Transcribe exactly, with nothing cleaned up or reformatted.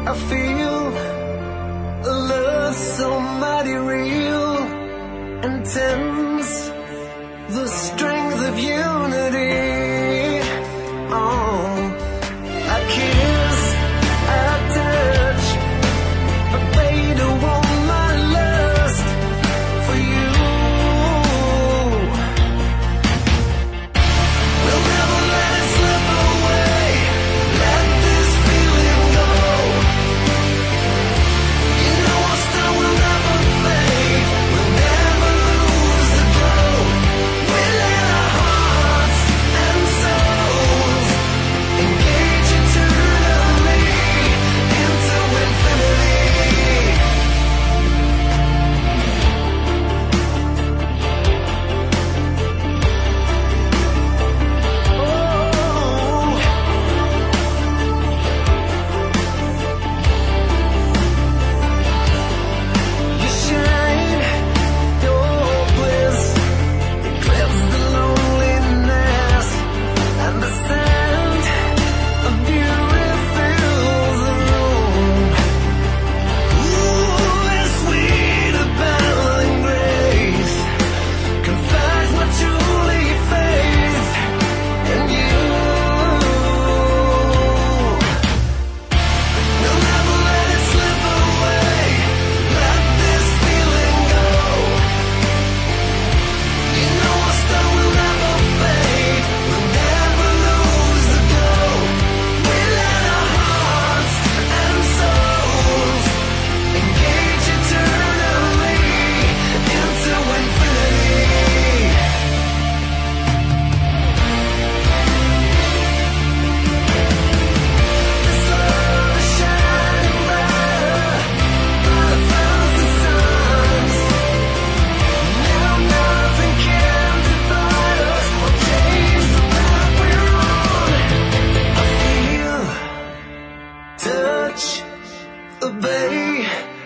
I feel a love so mighty real, intense, the strength of unity. Oh, I kiss, I touch, but they don't want my lust for you. We'll never let it slip away. Let this feeling go. You know our star will never fade. We'll never lose the glow. We'll let our hearts and souls engage eternally into infinity. Oh, you shine, your bliss eclipse the loneliness, and the sound of beauty fills the room. Ooh, it's sweet abounding grace confides my truly faith in you. We'll never let it slip away. Let this feeling go. You know our star will never fade. We'll never lose the glow. We let our hearts and souls engage eternally into infinity. This love is shining brighter by a thousand suns. Now nothing can divide us or change the path we're on. I feel, touch, obey.